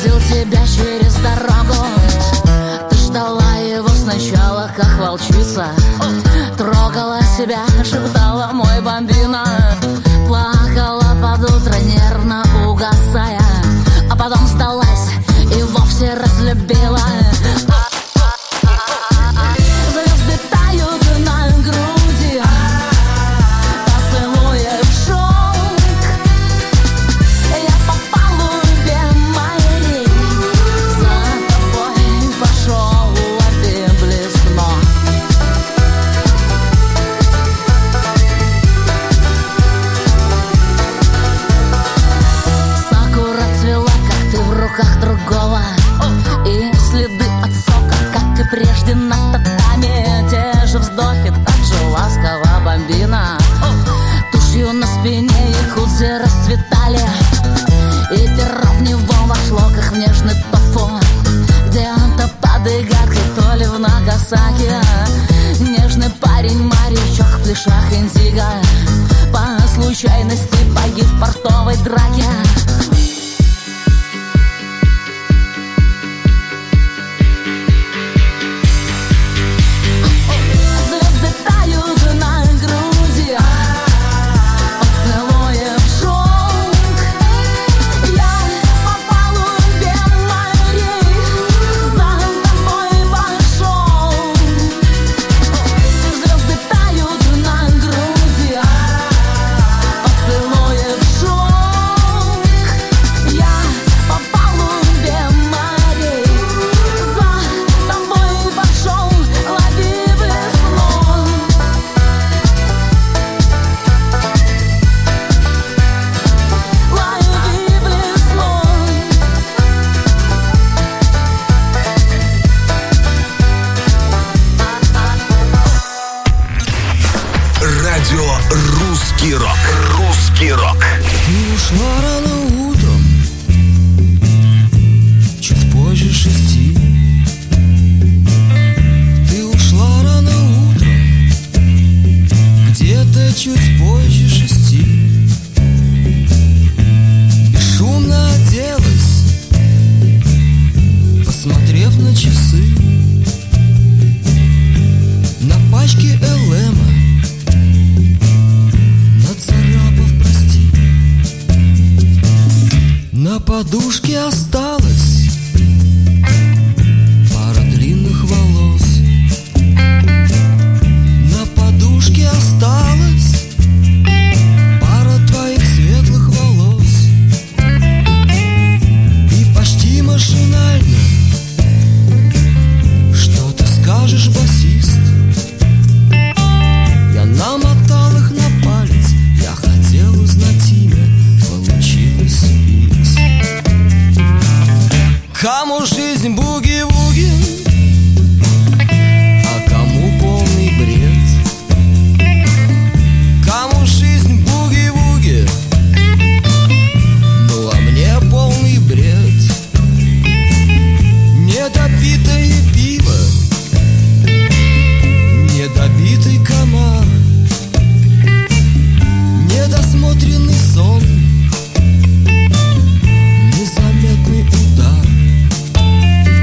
проводил тебя через дорогу. Ты ждала его сначала, как волчица. Трогала себя, шептала мой бомбина. Плакала под утро, нервно угасая. А потом сдалась и вовсе разлюбила. Звезды тают на груди, поцелуев шелк. Я по палубе морей, за тобой пошел, лови блесну. Сакура цвела, как ты в руках другого, и следы от сока, как и прежде на татами. Те же вздохи, так же ласково бомбина. Тушью на спине якудзы расцветали, и перо в него вошло, как в нежный тофу. Где-то под Игаткой, то ли в Нагасаки, нежный парень морячок в плешах индиго по случайности погиб в портовой драке. Русский рок. Русский рок. Ты ушла рано утром, чуть позже 6. Ты ушла рано утром, где-то чуть позже 6. И шумно оделась, посмотрев на часы. На пачке ЛМа на подушке осталась пара длинных волос. На подушке осталась пара твоих светлых волос. И почти машинально: что ты скажешь, басист? Я намотал их на палец, я хотел узнать имя, получилось Икс. Кому жизнь буги-вуги, а кому полный бред. Кому жизнь буги-вуги, ну а мне полный бред. Недопитое пиво, недобитый комар, недосмотренный сон, незаметный удар.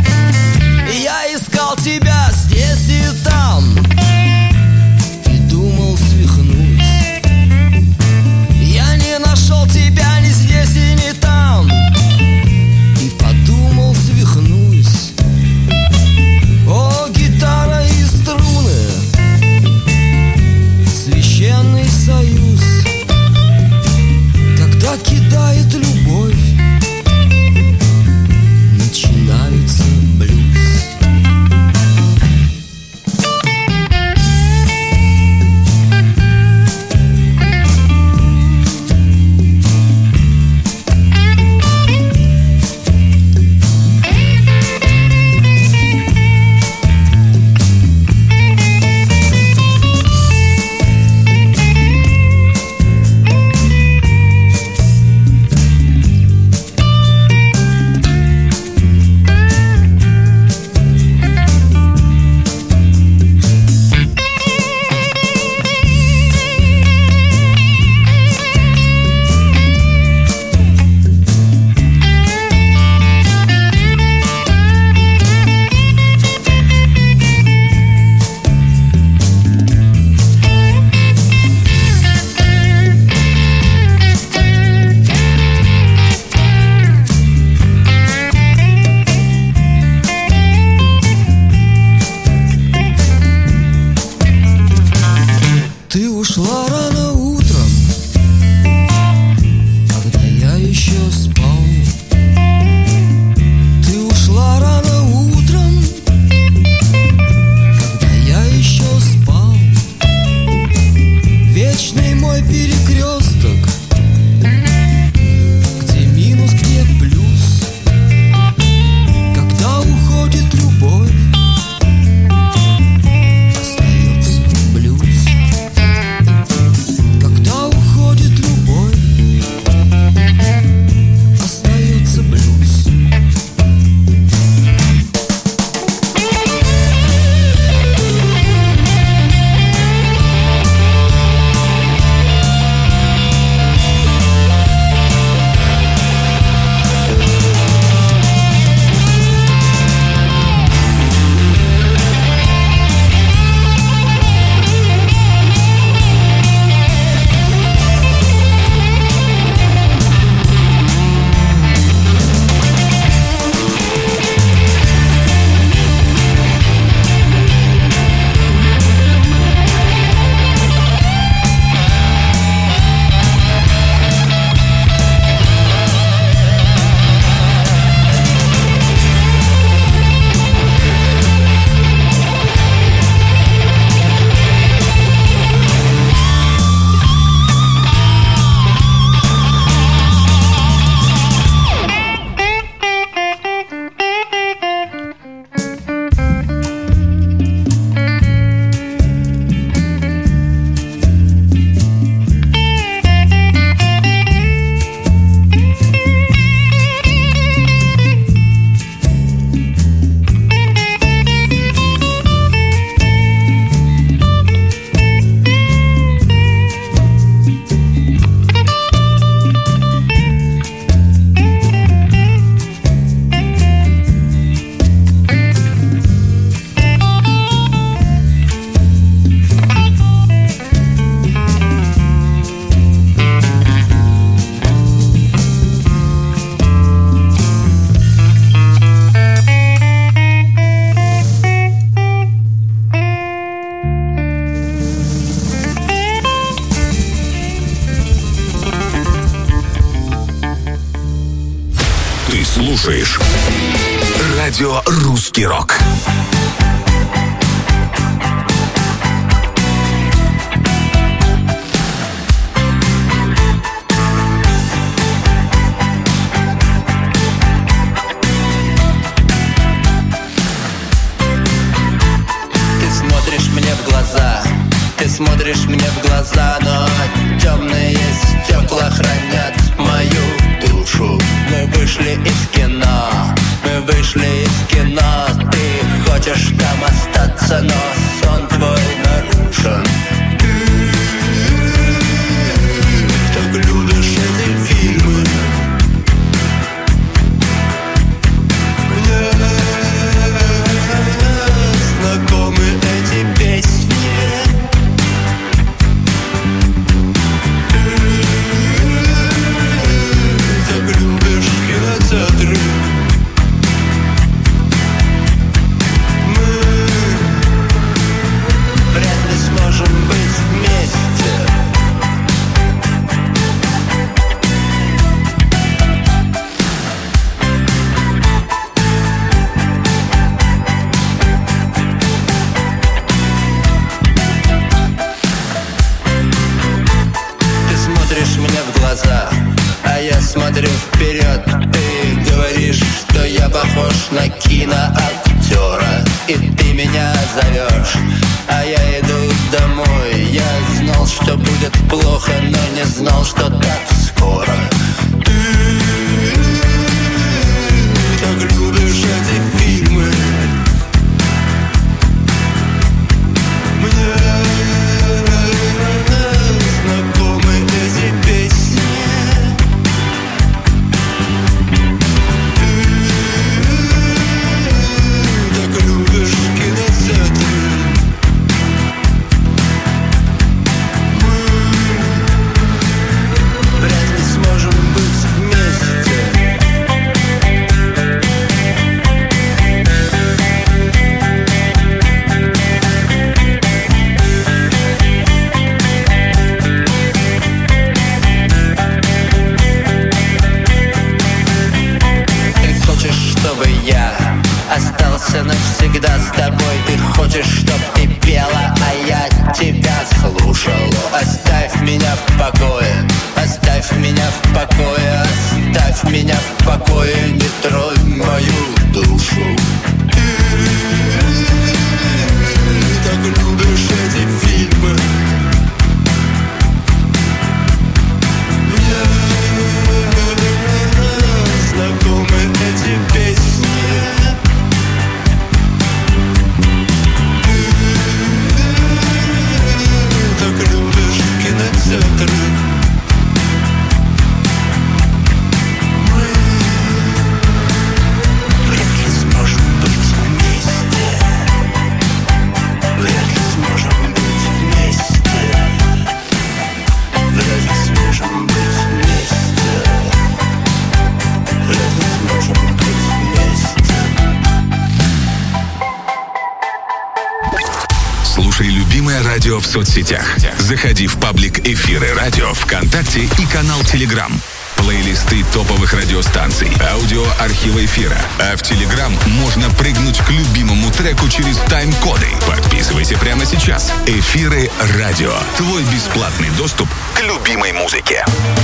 Радио «Русский рок». Ты смотришь мне в глаза, но темные стекла хранят мою душу. Мы вышли из кино, Ты хочешь там остаться, но сон твой нарушен. Ты так любишь эти фильмы. Мне знакомы эти песни. Кинотеатры. Мы вряд ли сможем быть вместе. Ты смотришь мне в глаза, а я смотрю вперед. Ты говоришь, что я похож на киноактера, и ты меня зовешь, а я иду домой. Я знал, что будет плохо, но не знал, что так скоро. Ты так любишь эти фильмы. Мне знакомы эти песни. Остался навсегда с тобой. Ты хочешь, чтоб ты пела, а я тебя слушал. Оставь меня в покое, оставь меня в покое, оставь меня в покое, не тронь мою душу. Ты так любишь эти фильмы. Мне знакомы эти песни. Кинотеатры. Мы вряд ли сможем быть вместе. Вряд ли сможем быть вместе. Вряд ли сможем быть вместе. Вряд ли сможем быть вместе. Слушай любимое радио в соцсетях. Заходи в паблик «Эфиры радио» ВКонтакте и канал Телеграм. Плейлисты топовых радиостанций, аудио архива эфира. А в Телеграм можно прыгнуть к любимому треку через тайм-коды. Подписывайся прямо сейчас. «Эфиры радио». Твой бесплатный доступ к любимой музыке.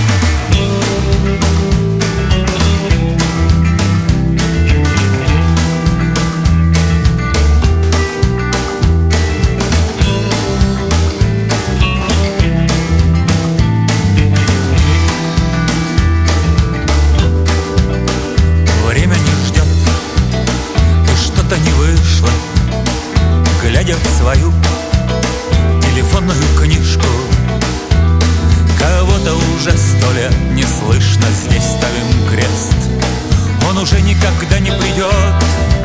Глядя в свою телефонную книжку, кого-то уже 100 лет не слышно, здесь ставим крест. Он уже никогда не придет,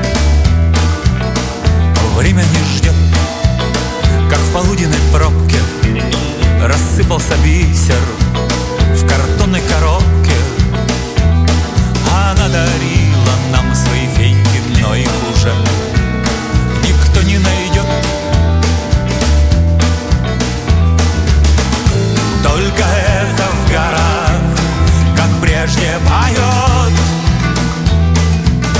время не ждет. Как в полуденной пробке рассыпался бисер в картонной коробке. Она дарила нам свои феньки, но их уже никто не найдет. Только эхо в горах, как прежде, поет.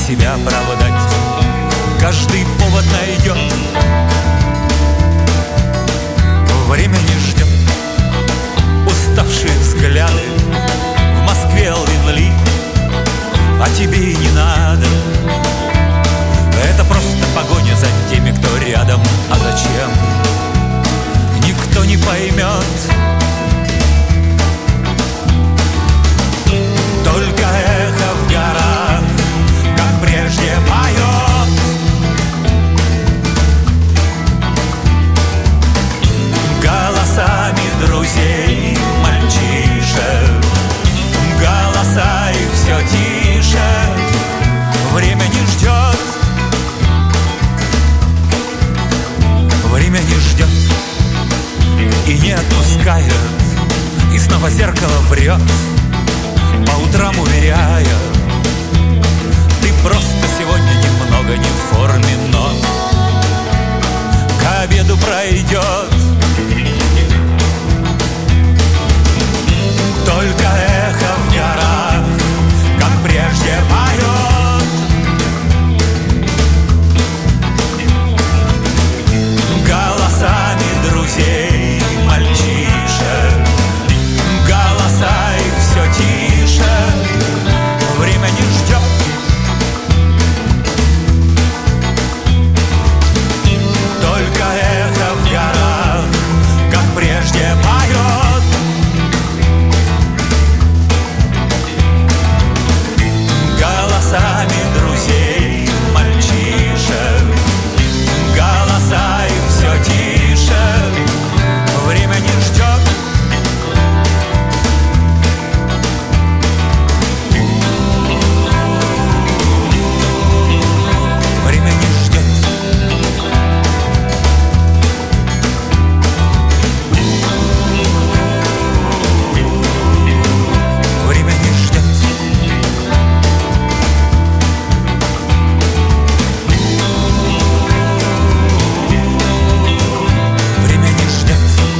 себя оправдать. Каждый повод найдет. Время не ждет. Уставшие взгляды в Москве Элвин Ли, а тебе и не надо. Это просто погоня за теми, кто рядом. А зачем? Никто не поймет. Только эхо в горах, как прежде, поет. Голосами друзей, мальчишек, голоса их все тише. Время не ждет. Время не ждет и не отпускает. И снова зеркало врет, по утрам уверяя: ты просто сегодня немного не в форме, но к обеду пройдет. Только эхо в горах, как прежде, поет. Голосами друзей, мальчишек, голоса их все тише. Время не ждет. Только эхо в горах, как прежде, поет. Голосами друзей, мальчишек, голоса их все тише. Время не ждет. Время не ждет. Время не ждет. Время не ждет.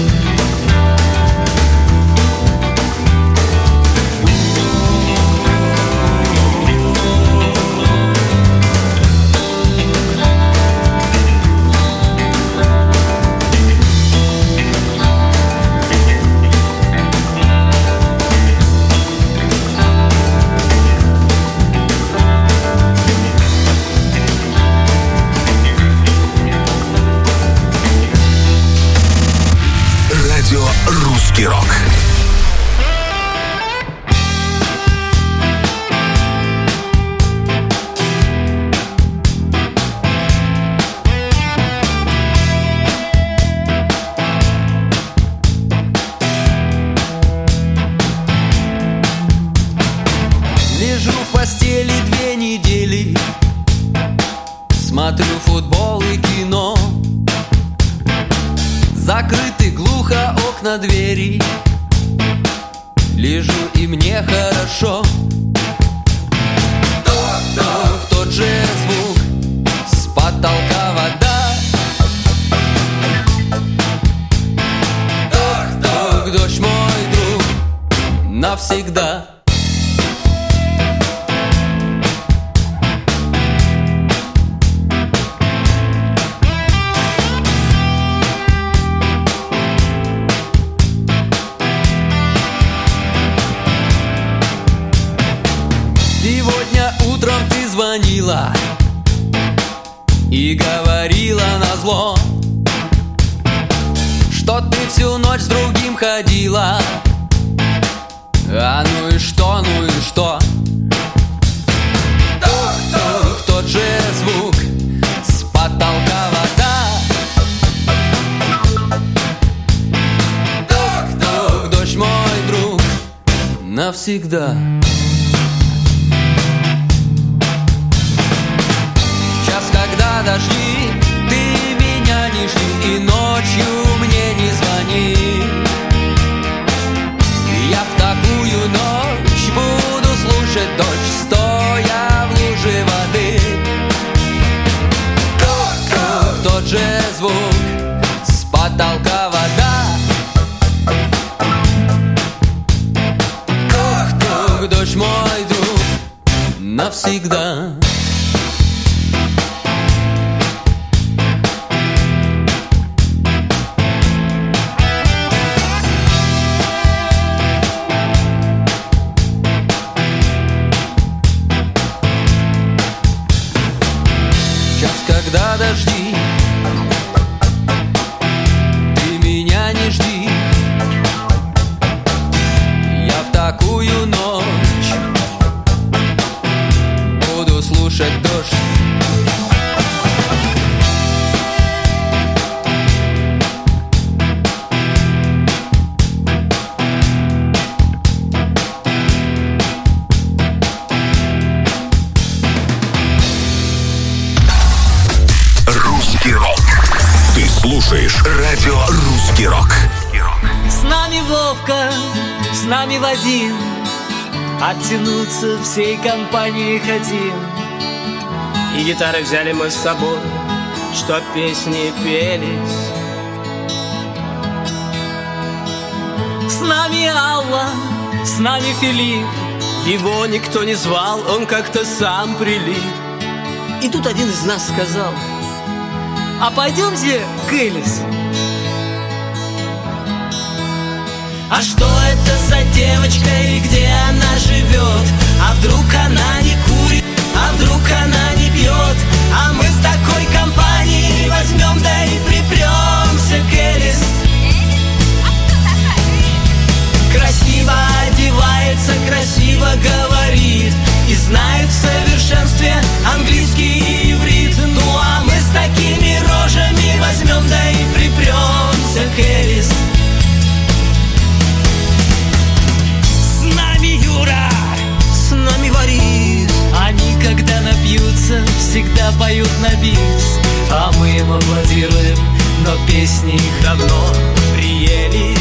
Радио «Русский рок». Лежу в постели 2 недели, смотрю футбол и кино. Закрыты глухо окна, двери. Лежу и мне хорошо. Ток-ток, тот же звук, с потолка вода. Ток-ток, дождь мой друг навсегда. Сегодня утром ты звонила и говорила назло, что ты всю ночь с другим ходила. А ну и что, ну и что? Тук-тук, тот же звук, с потолка вода. Тук-тук, дождь мой друг навсегда. Когда дожди, ты меня не жди и ночью мне не звони. Я в такую ночь буду слушать дождь, стоя в луже воды. Тук-тук, тот же звук, с потолка вода. Тук-тук, дождь мой друг навсегда. когда дожди. Ты меня не жди, я в такую ночь буду слушать дождь. Слушаешь радио «Русский рок». С нами Вовка, с нами Вадим, оттянуться всей компанией хотим. И гитары взяли мы с собой, чтоб песни пелись. С нами Алла, с нами Филипп, его никто не звал, он как-то сам прилип. И тут один из нас сказал: а пойдемте к Элис. А что это за девочка и где она живет? А вдруг она не курит, а вдруг она не пьет? А мы с такой компанией возьмем, да и припремся к Элис. Красиво одевается, красиво говорит и знает в совершенстве английский и иврит. Ну а мы с такими рожами возьмем, да и припремся к Элис. С нами Юра, с нами Борис, они когда напьются, всегда поют на бис. А мы им аплодируем, но песни их давно приелись.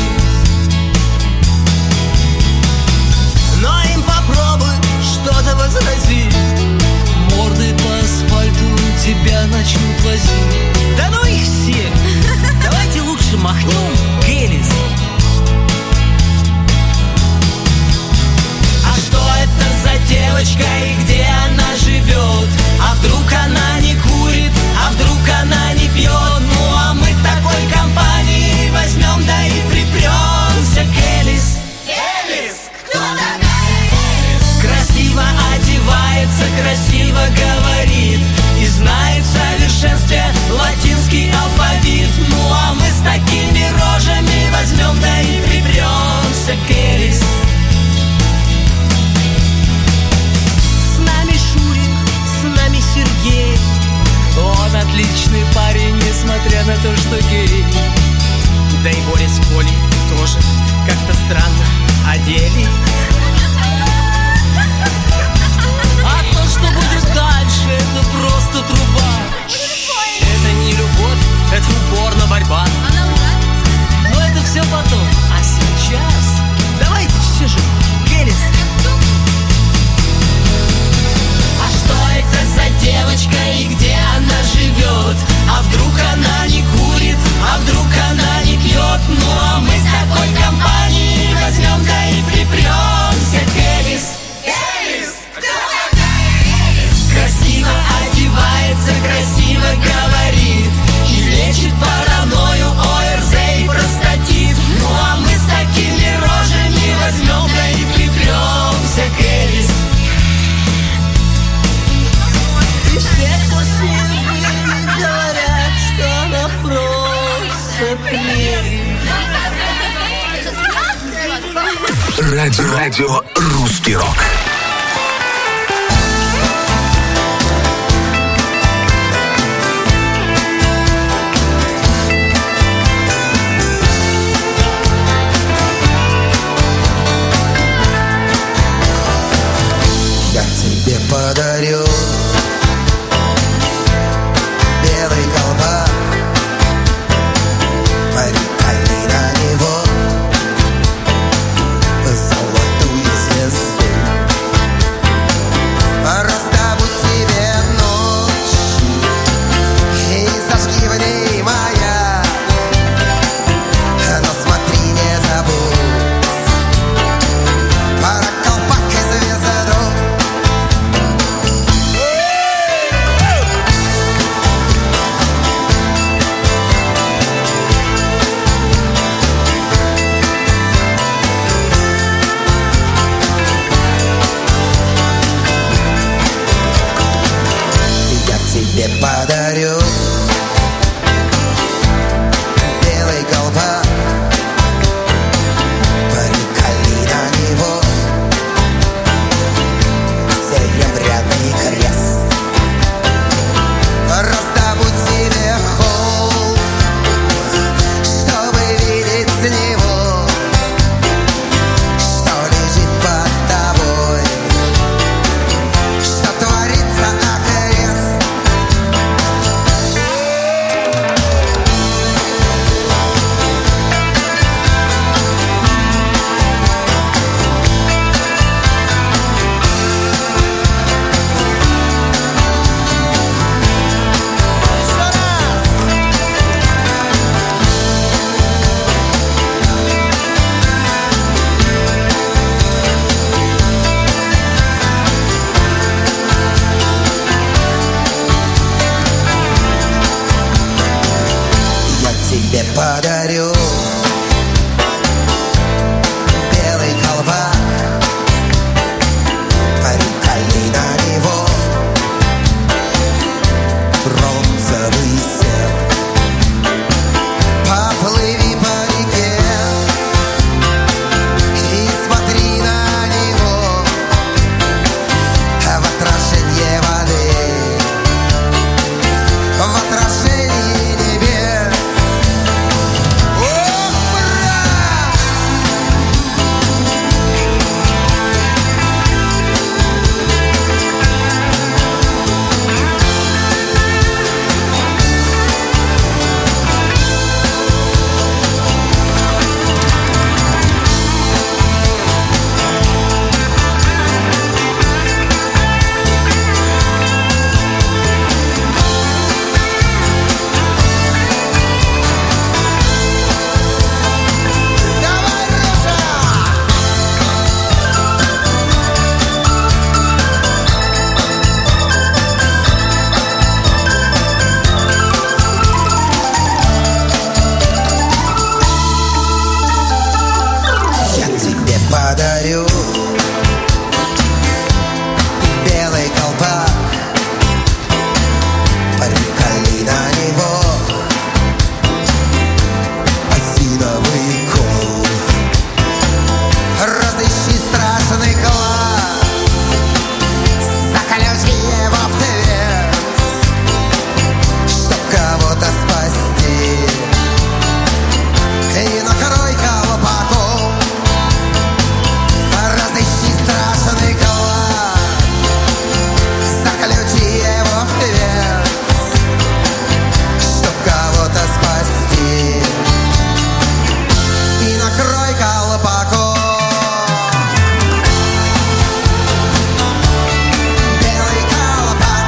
Но им попробуй что-то возразить, морды по асфальту тебя начнут возить. Да ну их всех! Давайте лучше махнем к Элис. А что это за девочка и где она живет? А вдруг она не курит, а вдруг она не пьет? Ну а мы такой компанией возьмем, да и припремся к Элис. Элис, кто такая? Красиво одевается, красиво говорит и знает в совершенстве латинский алфавит. Ну а мы с такими рожами возьмем, да и припремся к Элис. С нами Шурик, с нами Сергей, он отличный парень, несмотря на то, что гей. Да и Боря с Колей тоже как-то странно одели. А то, что будет дальше, это просто труба. Это не любовь, это упорно борьба. Но это все потом. А сейчас давайте все же к Элис. А что это за девочка и где она живет? А вдруг она не курит, а вдруг она не пьет? Ну а мы с такой компанией возьмем, да и припремся к Элис. Элис, кто такая? Красиво одевается, красиво говорит и лечит паранойю, ОРЗ и простатит. Ну а мы с такими рожами возьмем, да и припремся к Элис. И все, кто с ней были, говорят, что она просто плевь. Радио «Русский рок». Я тебе подарю белый колпак, приколи на него золотую звезду. тебе подарю белый колпак, приколи на него серебряный крест. Раздобудь себе холм, чтобы видеть с него, что лежит под тобой, что творится окрест. Тебе подарю белый колпак, приколи на него бронзовый серп. Поплыви по реке и смотри на него в отражение воды, в отражении небес. Подарю белый колпак, приколи на него осиновый кол. Разыщи страшный клад, заключи его в дверь, чтоб кого-то спасти, и накрой колпаком. Разыщи страшный клад, заключи его в дверь, чтоб кого-то спасти, и накрой колпаком. Белый колпак,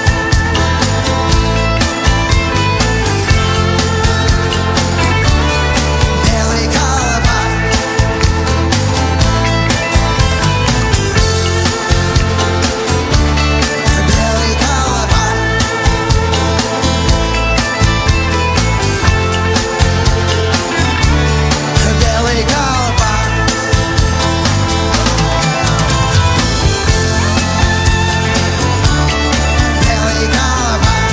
белый колпак. Белый колпак, белый колпак, белый колпак,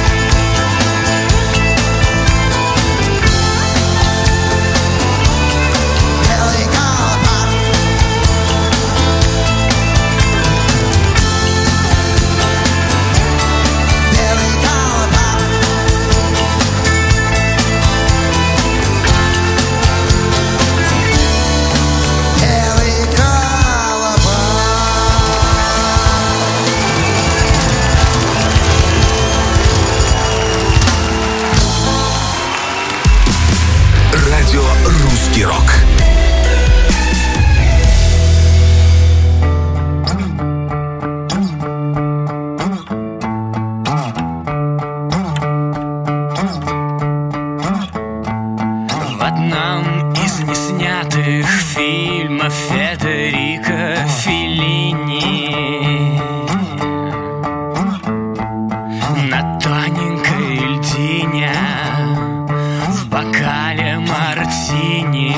белый колпак. Белый колпак, белый колпак. Радио «Русский рок». В одном из неснятых фильмов Федерико Феллини на тоненькой льдине в бокале мартини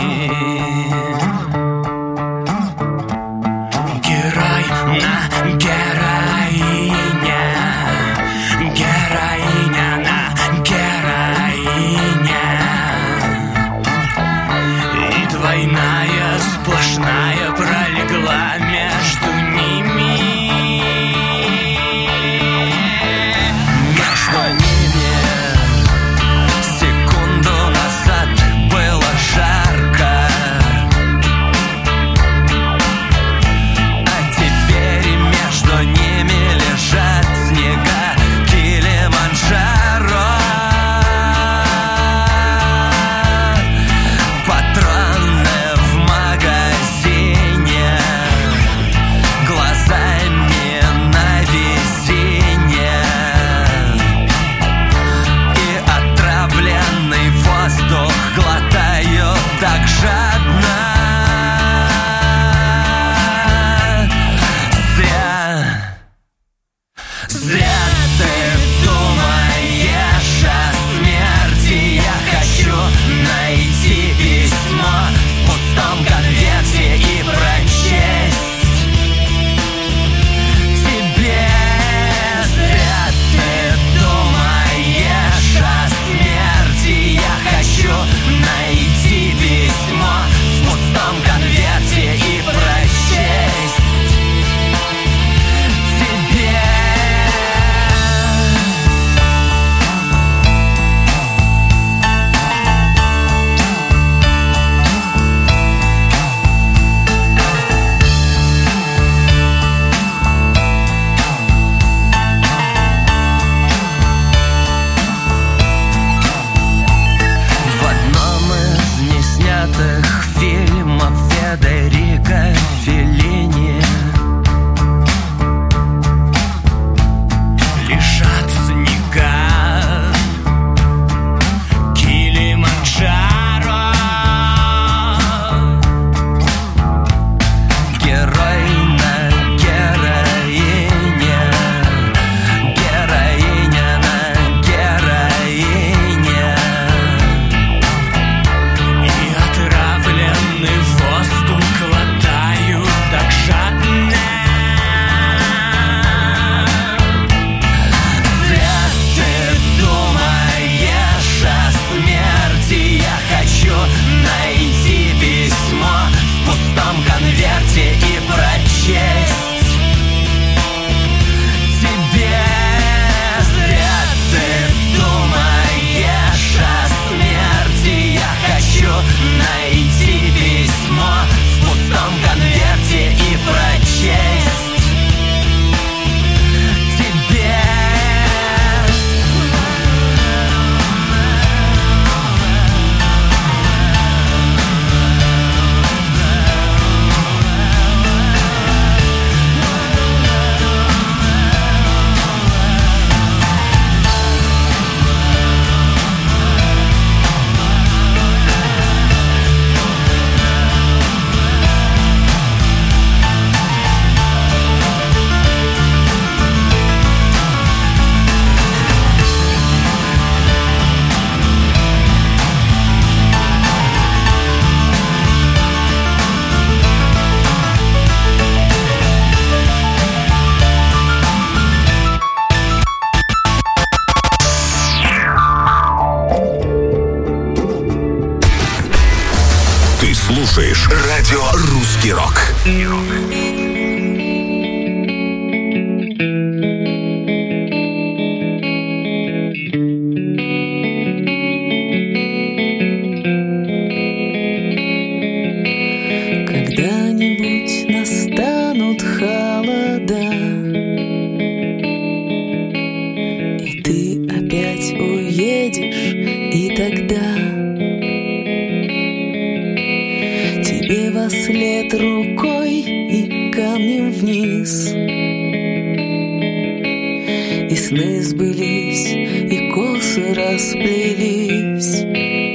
герой на героине, героиня. слушаешь радио «Русский рок». Когда-нибудь настанут холода, и ты опять уедешь, и тогда тебе вослед рукой и камнем вниз. И сны сбылись, и косы расплелись.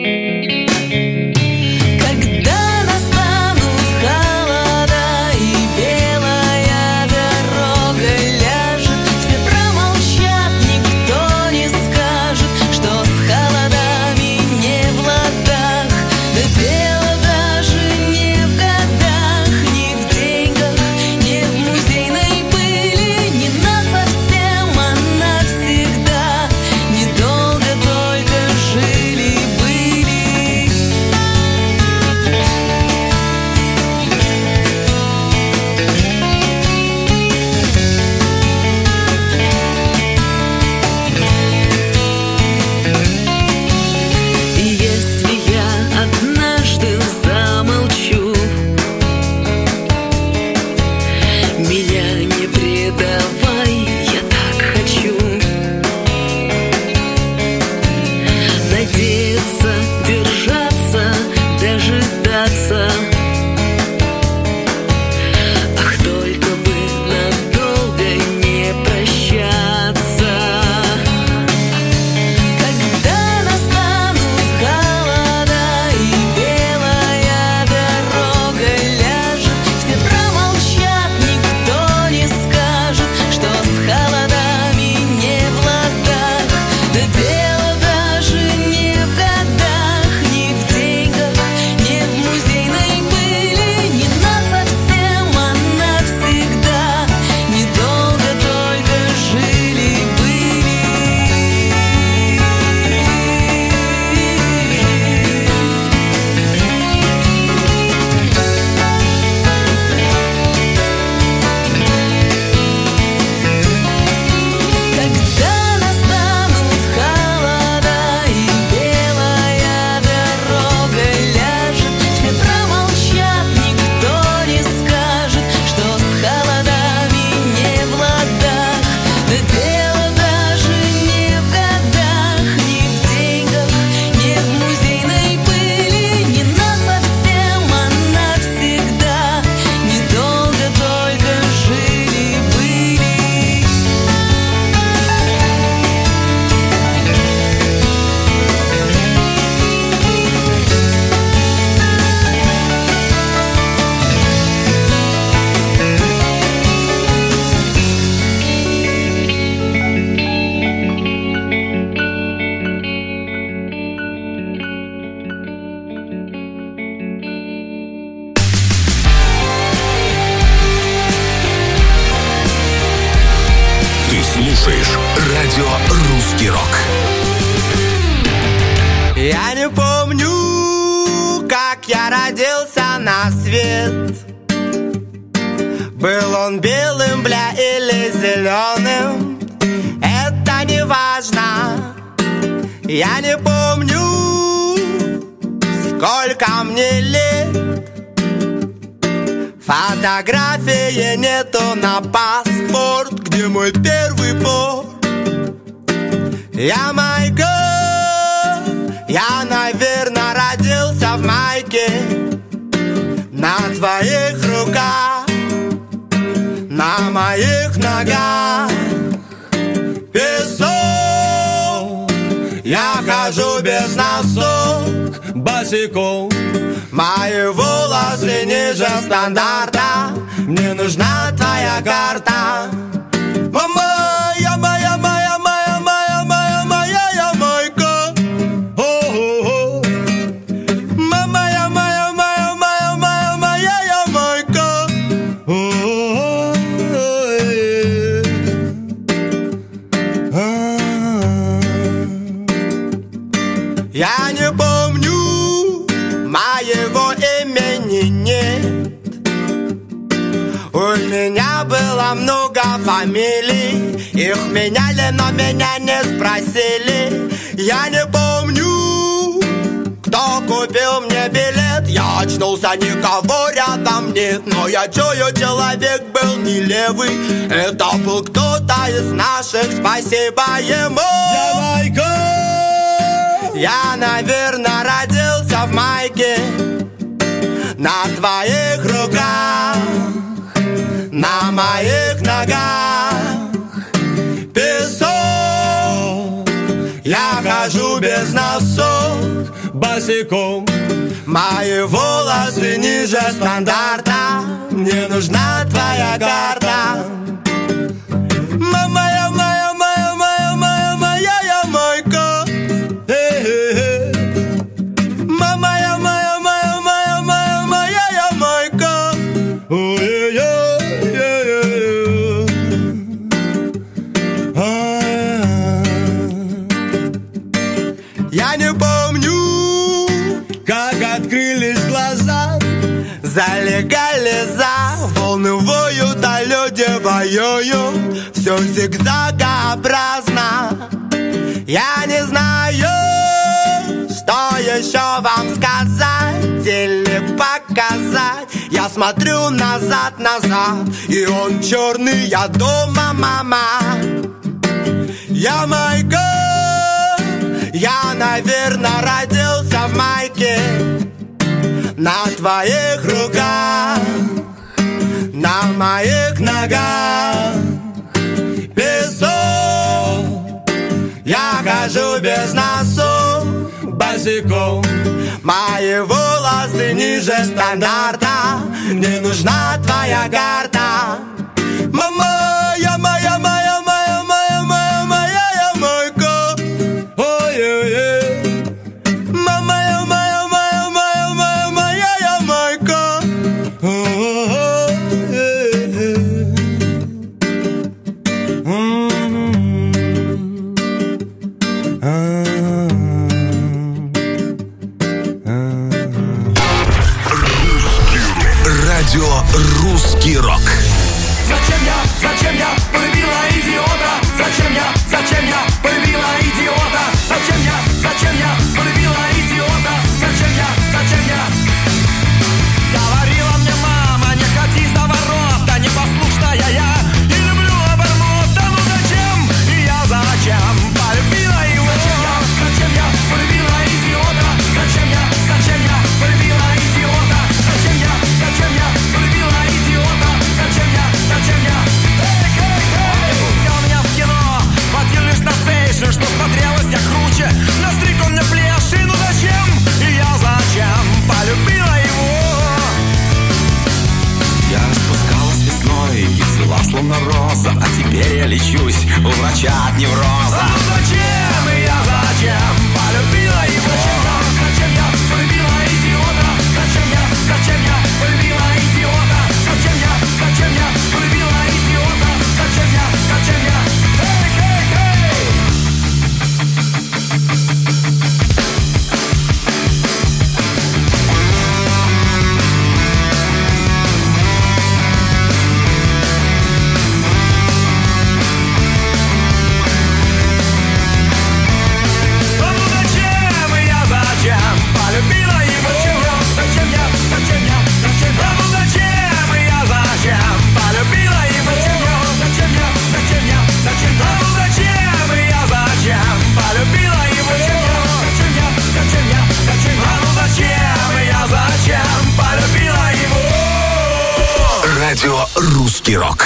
Радио «Русский рок». Я не помню, как я родился на свет. Был он белым, бля, или зеленым, это не важно. Я не помню, сколько мне лет. Фотографии нету на паспорт, где мой первый порт. Я Майкл, я, наверное, родился в майке. На твоих руках, на моих ногах песок. Я хожу без носок, босиком. Мои волосы ниже стандарта, мне нужна твоя карта. Мама, я моя, моя, моя, моя, моя, моя, я майка. О-о-о. Мама, я моя, моя, моя, моя, моя, я майка. Я не помню моего имени было много фамилий. Их меняли, но меня не спросили. Я не помню, кто купил мне билет. Я очнулся, никого рядом нет. Но я чую, человек был не левый. Это был кто-то из наших, спасибо ему. Я, наверное, родился в майке. На твоих руках, на моих ногах песок. Я хожу без носок, босиком. Мои волосы ниже стандарта. Мне нужна твоя карта. Моя, моя, моя, моя, моя, моя, я майка. Моя, моя, моя, моя, моя, моя, я майка. Я не помню, как открылись глаза. Залегали за волны, воют, а люди воюют. Все зигзагообразно. Я не знаю, что еще вам сказать или показать. Я смотрю назад, и он черный, я дома, мама. Я майка. Я, наверное, родился в майке. На твоих руках, на моих ногах песок. Я хожу без носок, босиком. Мои волосы ниже стандарта. Мне нужна твоя карта. Мама, я моя, моя, моя, моя, моя, моя, я майка. Ой-ой-ой. Мама, я моя, моя, моя, моя, моя, я майка. Радио «Русский рок». Зачем я полюбила идиота? Зачем я полюбила идиота? Зачем я полюбила идиота? Зачем я? Говорила мне мама, не ходи за ворота, непослушная я и люблю обормота. Ну зачем? И я зачем полюбила его? Зачем я полюбила идиота? Зачем я полюбила идиота? Зачем я полюбила идиота? Зачем я? Пускал меня в кино, водил лишь на стейшн, что смотрелось я круче. Настриг он мне плеши, ну зачем? И я зачем полюбила его? Я распускалась весной и цвела словно роза, а теперь я лечусь у врача от невроза. Ну зачем? И я зачем полюбила его? Зачем я полюбила идиота? Зачем я полюбила идиота? Зачем я полюбила идиота? Зачем я? Радио «Русский рок».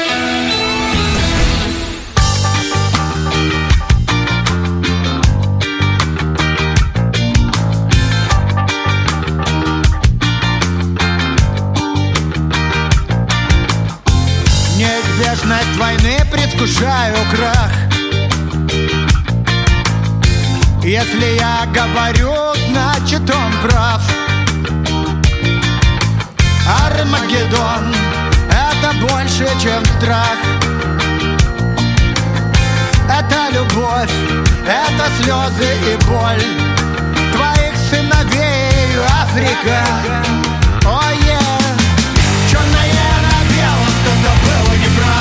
Неизбежность войны, предвкушаю крах. Если я говорю, значит он прав. Армагеддон — это больше, чем страх. Это любовь, это слезы и боль твоих сыновей, Африка. Черное на белом, кто-то был неправ.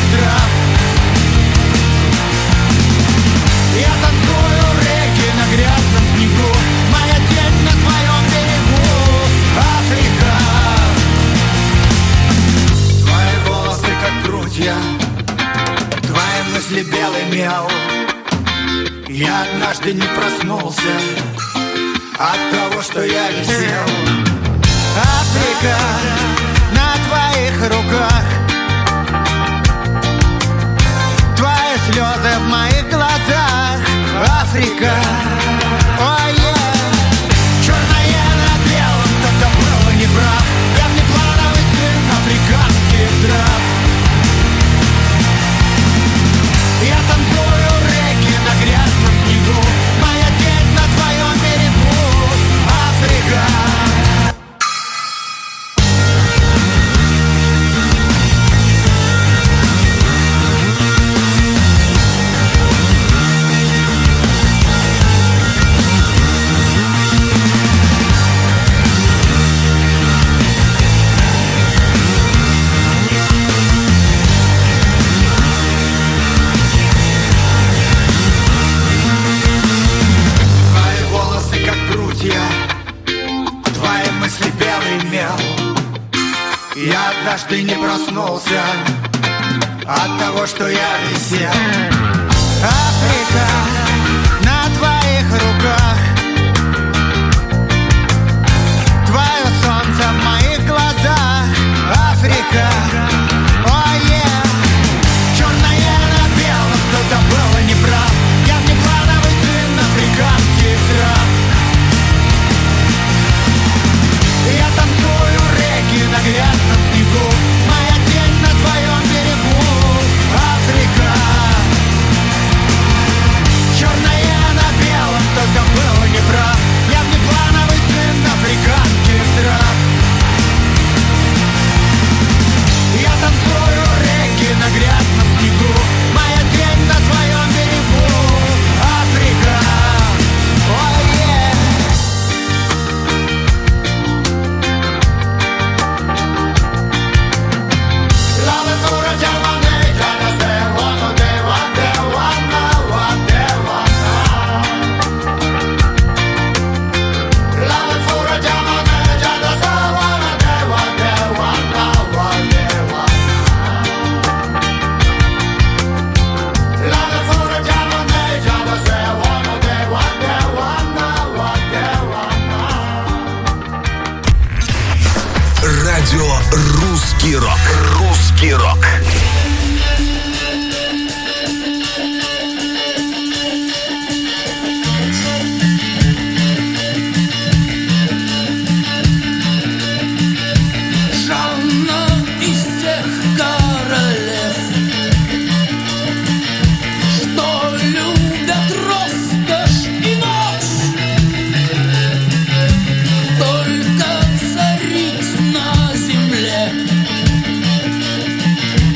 трав. Я танцую реки на грязном снегу, моя тень на твоем берегу, Африка. Твои волосы как прутья, твои мысли белый мел. Я однажды не проснулся от того, что я висел. Африка на твоих руках, твои слезы в моих глазах. Африка, oh yeah. Черное на белом, кто-то был неправ. Я внеплановый сын африканских трав. Я танцую реки на грязном снегу, моя тень на твоем берегу, Африка. Я однажды не проснулся от того, что я висел. Африка на твоих руках, твое солнце в моих глазах. Африка, oh yeah. Черное на белом, кто-то был неправ. Я внеплановый сын африканских трав. Я танцую реки на грязном снегу, моя тень на твоем берегу, Африка. Черное на белом, кто-то был неправ. Я внеплановый сын африканских трав. Я танцую реки на грязном снегу, моя тень на твоем берегу, Африка. Oh yeah. Радио «Русский рок». «Русский рок». Жанна из тех королев, что любят роскошь и ночь, только цариц на земле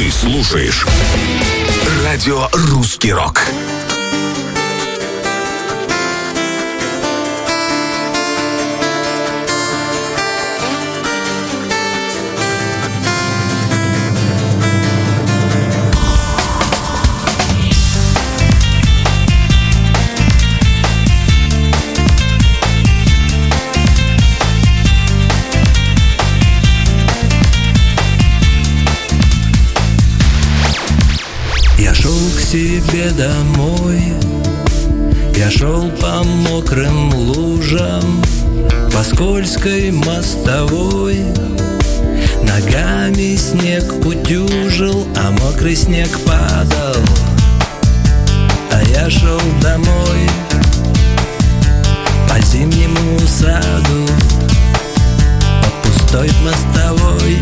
Ты слушаешь радио «Русский рок». Себе домой. Я шел по мокрым лужам, по скользкой мостовой. Ногами снег утюжил, а мокрый снег падал. А я шел домой по зимнему саду, по пустой мостовой.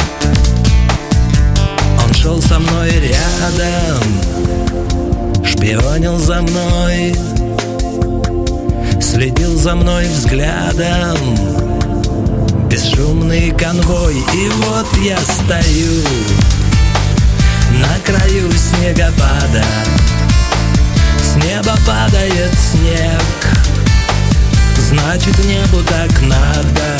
Он шел со мной рядом, шпионил за мной, следил за мной взглядом. Бесшумный конвой, и вот я стою на краю снегопада. С неба падает снег, значит, небу так надо.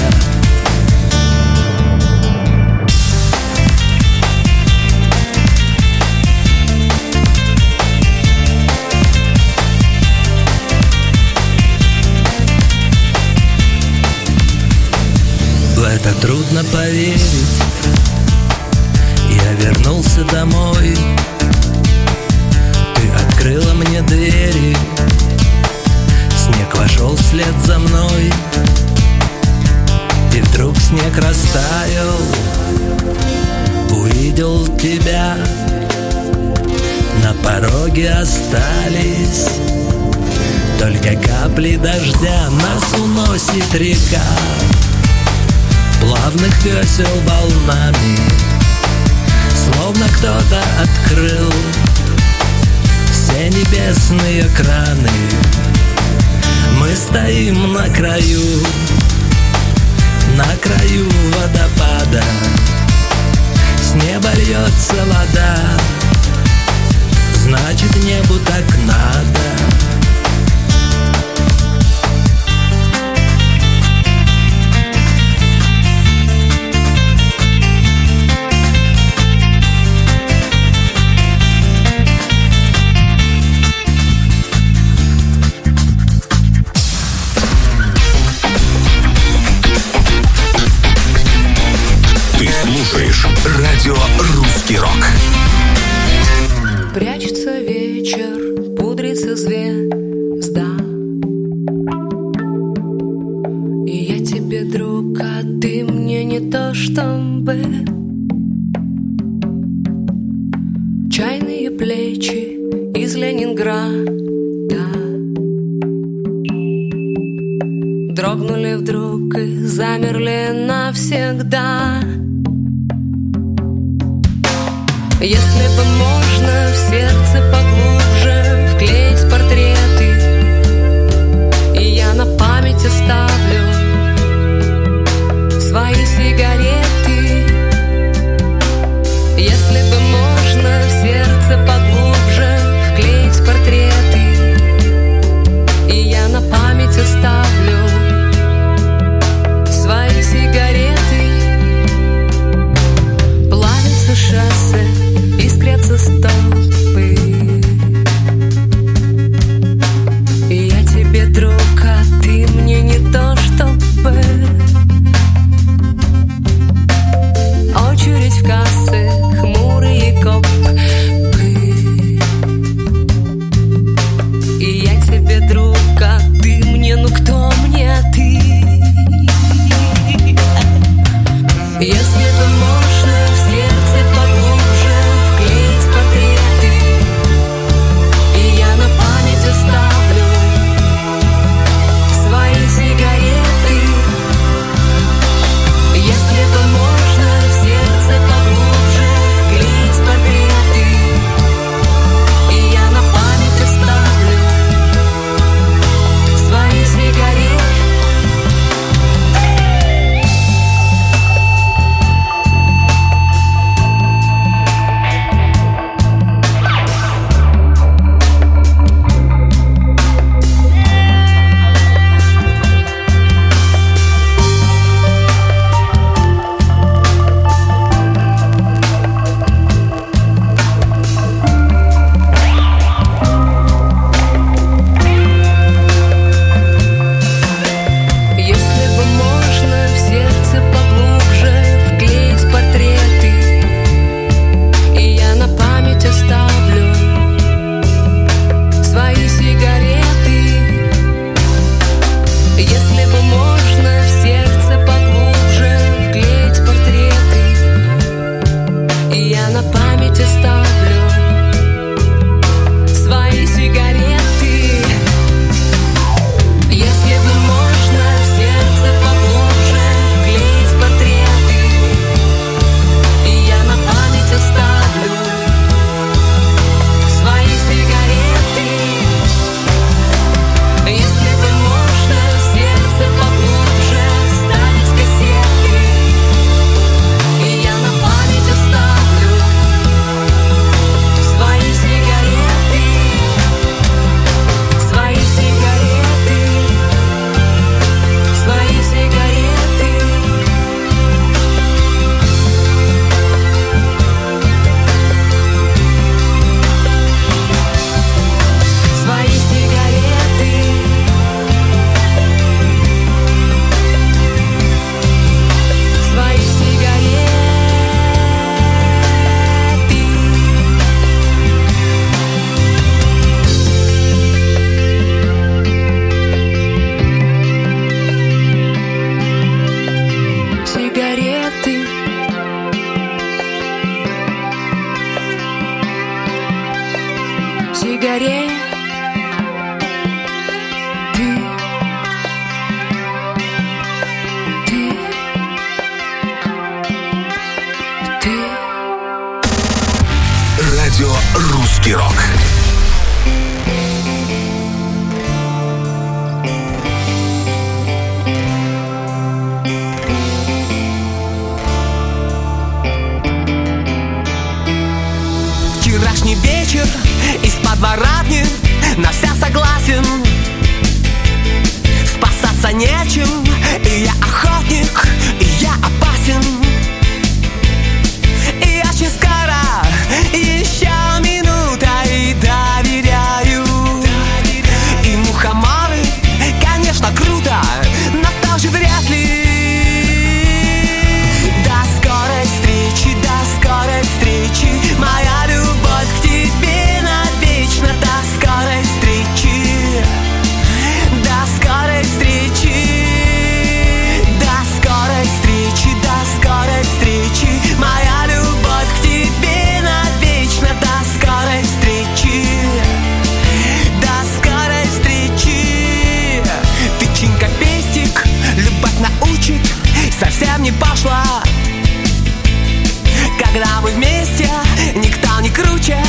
В это трудно поверить. Я вернулся домой. Ты открыла мне двери. Снег вошел вслед за мной. И вдруг снег растаял. Увидел тебя. На пороге остались только капли дождя. Нас уносит река плавных весел волнами, словно кто-то открыл все небесные краны. Мы стоим на краю водопада. С неба льется вода, значит, небу так надо. Слушаешь радио «Русский рок». Прячется вечер, пудрится звезда, и я тебе друг, а ты мне не то чтобы. Чайные плечи из Ленинграда дрогнули вдруг и замерли навсегда. Если бы можно в сердце поглубже вклеить портреты, и я на память оставлю свои сигареты. Если бы можно в сердце поглубже вклеить портреты, и я на память оставлю свои сигареты. Плавится шоссе, искрятся столбы, и я тебе друг, а ты мне не то чтобы. Очередь в кассы, хмурые копы, и я тебе друг, а ты мне, ну кто мне ты? Если бы можно в сердце поглубже вклеить портрет, горе. Радио «Русский рок». Вчерашний вечер из подворотни на вся согласен. Спасаться нечем, и я охотник, и я опасен. И очень скоро, еще минута, и доверяю. И мухоморы, конечно, круто, но тоже вряд ли. До скорой встречи, моя любовь к тебе навечно. До скорой встречи, моя любовь к тебе навечно. До скорой встречи, тычинка пестик, любовь научит, совсем не пошла. Когда мы вместе, никто не круче.